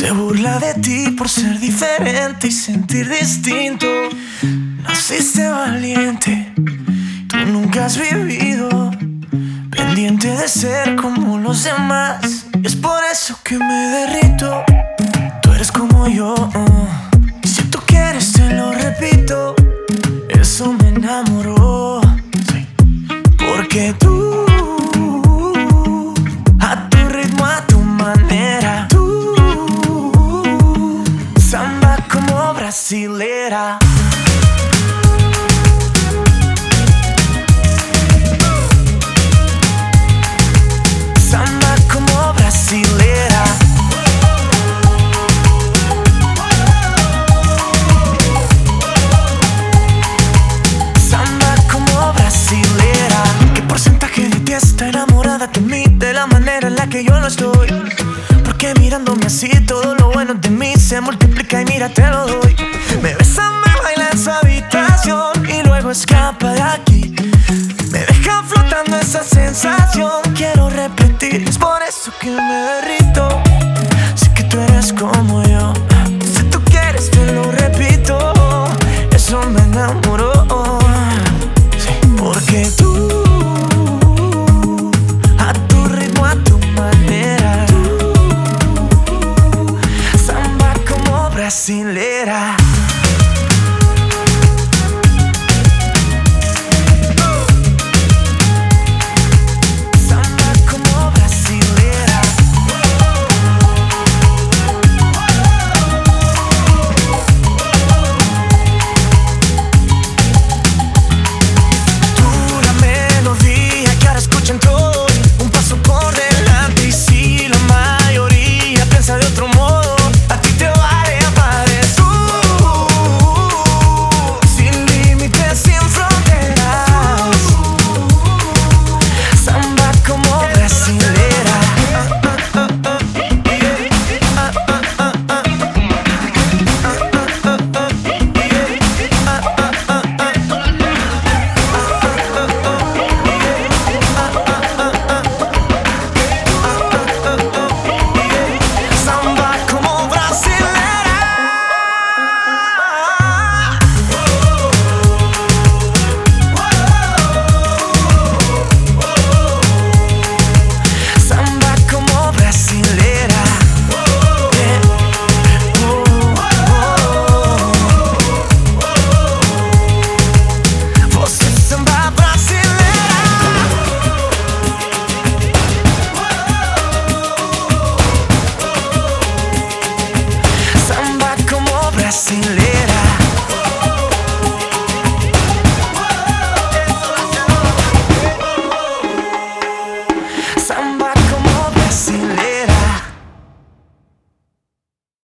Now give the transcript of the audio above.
Se burla de ti por ser diferente y sentir distinto. Naciste valiente, tú nunca has vivido pendiente de ser como los demás. Es por eso que me derrito. Tú eres como yo, si tú quieres te lo repito. Eso me enamoró, sí. Porque tú, a tu ritmo, a tu manera, tú, samba como brasilera. Samba como brasilera. Samba como brasilera. ¿Qué porcentaje de ti está enamorada de mí? De la manera en la que yo no estoy. Porque mirándome así todo lo bueno de mí se multiplica y mira te lo doy. Me besa, me baila en su habitación y luego escapa de aquí. Me deja flotando esa sensación. Quiero repetir, es por eso que me derrito. Sé que tú eres como yo. Si tú quieres te lo repito. Eso me enamoró, sí. Porque tú, a tu ritmo, a tu manera, tú, samba como brasilera.